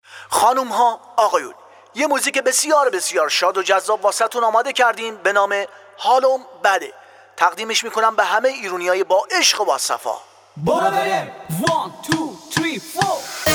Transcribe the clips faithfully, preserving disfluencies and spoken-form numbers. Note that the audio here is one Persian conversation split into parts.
خانوم ها، آقایون، یه موزیک بسیار بسیار شاد و جذاب واسهتون آماده کردیم به نام حالم بده. تقدیمش میکنم به همه ایرونیای با عشق و با صفا. برو بریم وان تو تری فور.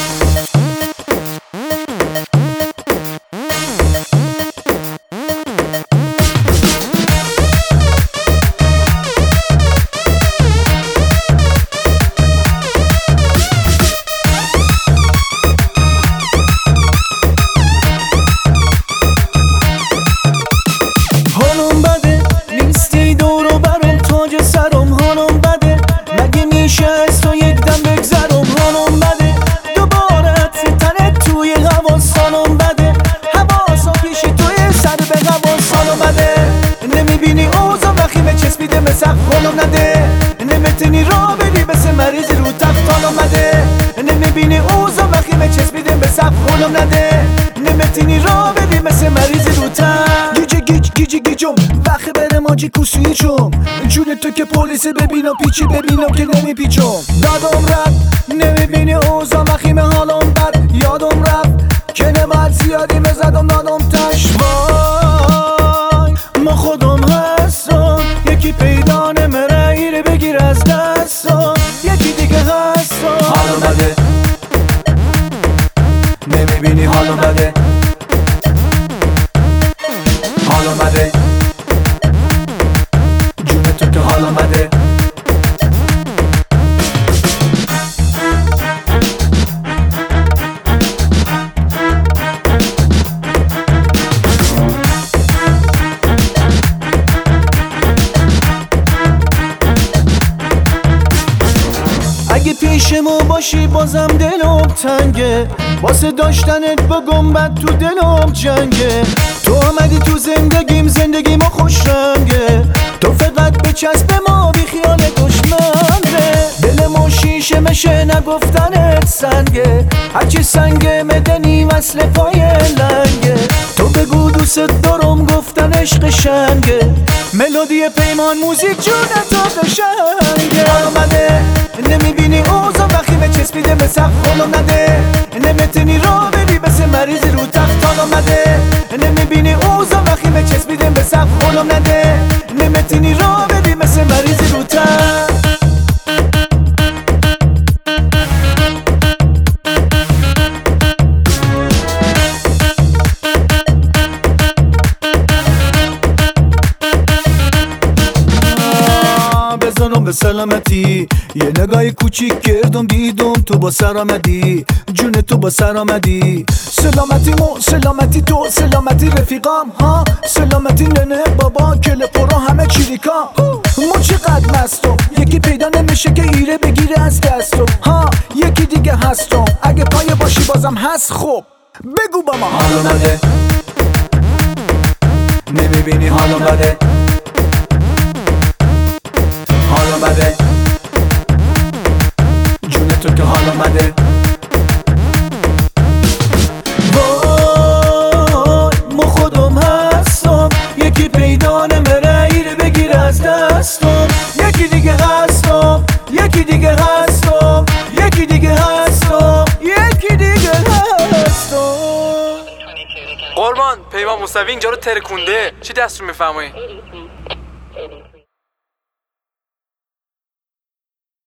نمیتونی را بری بس مریض رو تفتان اومده. نمیبینی اوزا وقیمه چسبیده به سب خونم نده. نمیتونی را بری بس مریض رو تفت گیجه گیج گیجه گیجم وقت بره ماجی کسویچم. جون تو که پلیس ببینم پیچی ببینم که نمیپیچم. دادم رفت نمیبینی اوزا وقیمه حالم بد. یادم رفت که نباید زیادی مزدم دادم تشوای. ما خودم هستم یکی پیدا نمره ایره بگیر از دستم. یکی دیگه هستم حالم بده. نمیبینی حالم بده. حالم بده. جون تو که حالم بده. اگه پیشمو باشی بازم دلم تنگه. واسه داشتنت با گنبد تو دلم جنگه. تو آمدی تو زندگیم زندگی ما خوش رنگه. تو فقط بچسب ما بی خیال دشمنه. دل ما شیشه مشه نگفتنت سنگه. هرچی سنگه مدنی وصل پای لنگه. تو بگو دوست دارم گفتن عشق شنگه. ملودی پیمان موزیک جونه تو قشنگه. آمده نمیبینی اوزا وقیمه چسبیده به سقف خونم نده. نمیتونی را بری بس مریض رو تختان آمده. نمیبینی اوزا وقیمه چسبیده به سقف خونم نده. نمیتونی را بری بس مریض رو تخت. بزنم به سلامتی یه نگاهی کوچیک کردم دیدم تو با سر آمدی. جون تو با سر آمدی. سلامتی مو سلامتی تو سلامتی رفیقام ها. سلامتی ننه بابا کل پرا همه چیریکا. ما چقدر مستم یکی پیدا نمیشه که ایره بگیره از دستم ها. یکی دیگه هستم اگه پای باشی بازم هست. خب بگو با ما حالم بده. نمیبینی حالم بده. حالم بده. جون تو که حالم بده. وای ما خودم هستم یکی پیدا نمره ایره بگیر از دستم. یکی دیگه هستم یکی دیگه هستم یکی دیگه هستم یکی دیگه هستم. قربان پیمان موسوی اینجا رو ترکونده. چی دست رو میفرمایی؟